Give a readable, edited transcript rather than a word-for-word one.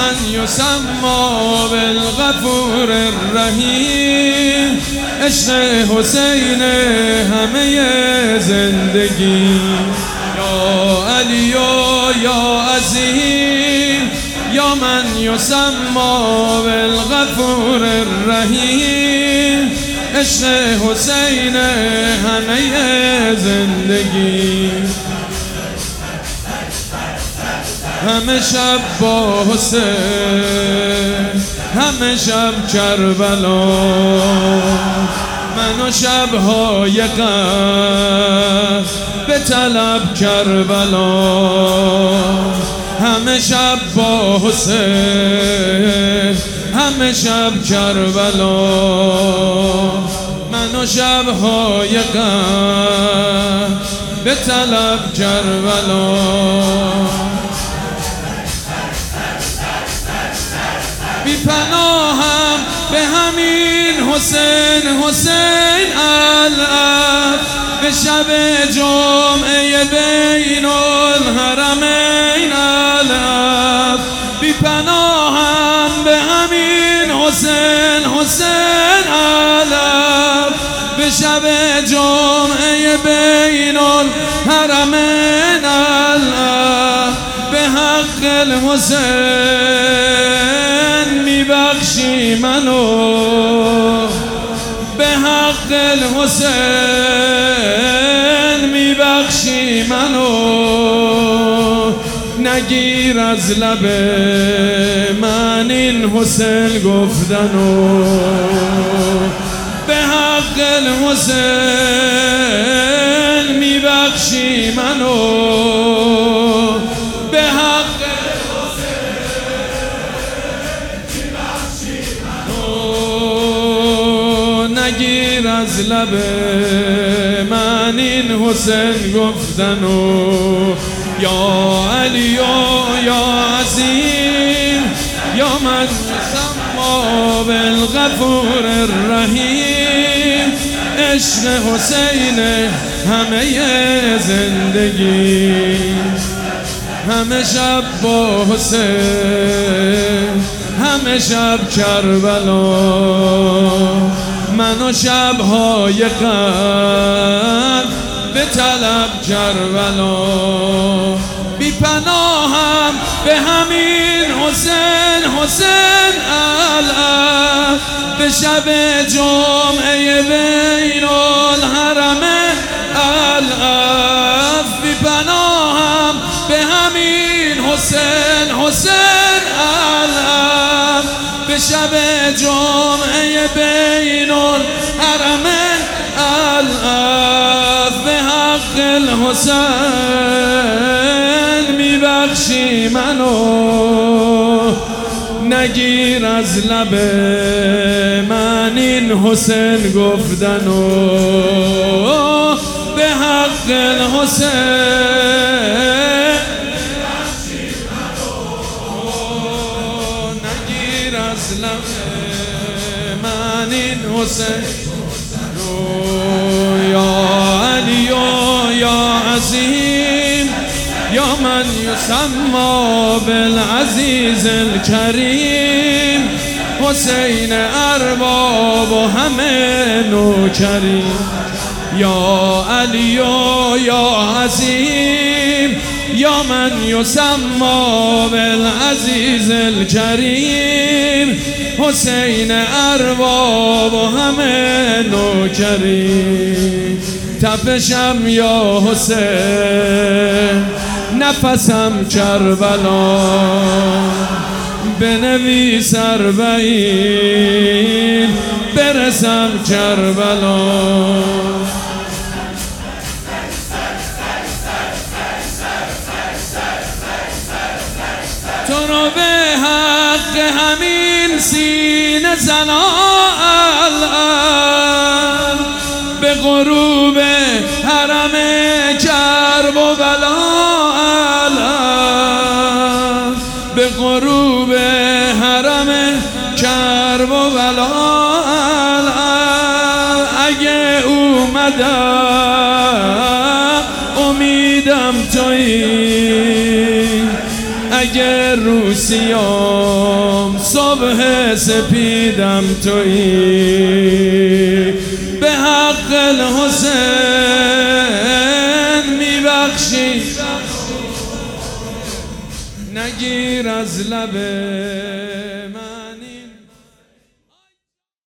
من یسما بالغفور الرحیم، عشق حسین همه زندگی. یا علی و یا عظیم، یا من یسما بالغفور الرحیم، عشق حسین همه زندگی. همه شب با حسین، همه شب کربلا، من و شب‌های غم به طلب کربلا. همه شب با حسین، همه شب کربلا، من و شب‌های غم به طلب کربلا. بی پناهم به همین حسین، حسین العب، به شب جمعه بین الحرمین العب. بی پناهم به همین حسین، حسین العب، به شب جمعه بین الحرمین العب. به حق الحسین میبخشی منو، به حق الحسین میبخشی منو. نگیر از لب من این حسین گفتنو، به حق الحسین میبخشی منو. به حق نگیر از لب من این حسین گفتنو. یا علی و یا عظیم، یا من یسما بالغفور الرحیم، عشق حسین همه زندگی. همه شب با حسین، همه شب کربلا، من و شب‌های غم به طلب کربلا. بی پناهم به همین حسین، حسین العب، به شب جمعه بین الحرمین العب. بی پناهم به همین حسین، حسین العب، به شب جمعه بین الحرمین العب. به حق الحسین میبخشی منو، نگیر از لب من این حسین گفتنو. به حق الحسین نگیر از لب من این حسین. یا علی و یا عظیم، یا من یسما بالعزیز الکریم، حسین ارباب و همه نوکریم. یا علی و یا عظیم، یا من یسما بالعزیز الکریم، حسین ارباب و همه نوکریم. تپشم یا حسین، نفسم کربلا، بنویس اربعین برسم کربلا. تو رو به حق همین سینه زنا الان، به غروب حرم کرب و بلا الان، به غروب حرم کرب و بلا الان. اگه اومدم امیدم تویی، اگه روسیام صبح سپیدم تویی، به حق الحسین میبخشی، نگیر از لبه